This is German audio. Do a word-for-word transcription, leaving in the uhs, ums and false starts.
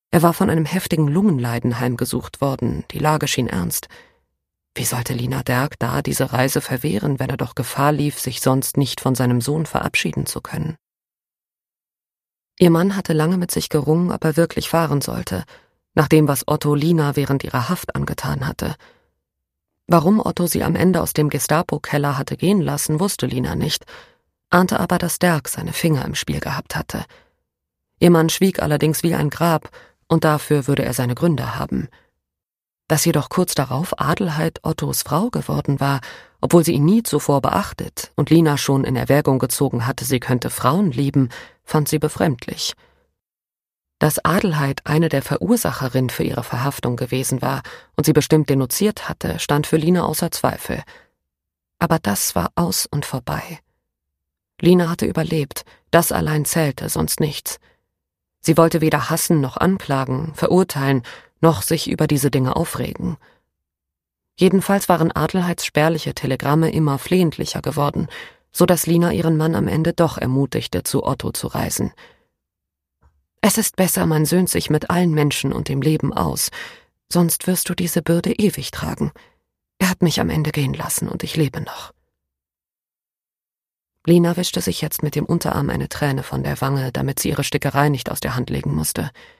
Er war von einem heftigen Lungenleiden heimgesucht worden, die Lage schien ernst. Wie sollte Lina Derk da diese Reise verwehren, wenn er doch Gefahr lief, sich sonst nicht von seinem Sohn verabschieden zu können? Ihr Mann hatte lange mit sich gerungen, ob er wirklich fahren sollte, nach dem, was Otto Lina während ihrer Haft angetan hatte. Warum Otto sie am Ende aus dem Gestapo-Keller hatte gehen lassen, wusste Lina nicht, ahnte aber, dass Derk seine Finger im Spiel gehabt hatte. Ihr Mann schwieg allerdings wie ein Grab, und dafür würde er seine Gründe haben. Dass jedoch kurz darauf Adelheid Ottos Frau geworden war, obwohl sie ihn nie zuvor beachtet und Lina schon in Erwägung gezogen hatte, sie könnte Frauen lieben, fand sie befremdlich. Dass Adelheid eine der Verursacherinnen für ihre Verhaftung gewesen war und sie bestimmt denunziert hatte, stand für Lina außer Zweifel. Aber das war aus und vorbei. Lina hatte überlebt, das allein zählte, sonst nichts. Sie wollte weder hassen noch anklagen, verurteilen, noch sich über diese Dinge aufregen. Jedenfalls waren Adelheids spärliche Telegramme immer flehentlicher geworden, so dass Lina ihren Mann am Ende doch ermutigte, zu Otto zu reisen. »Es ist besser, man söhnt sich mit allen Menschen und dem Leben aus, sonst wirst du diese Bürde ewig tragen. Er hat mich am Ende gehen lassen und ich lebe noch.« Lina wischte sich jetzt mit dem Unterarm eine Träne von der Wange, damit sie ihre Stickerei nicht aus der Hand legen musste.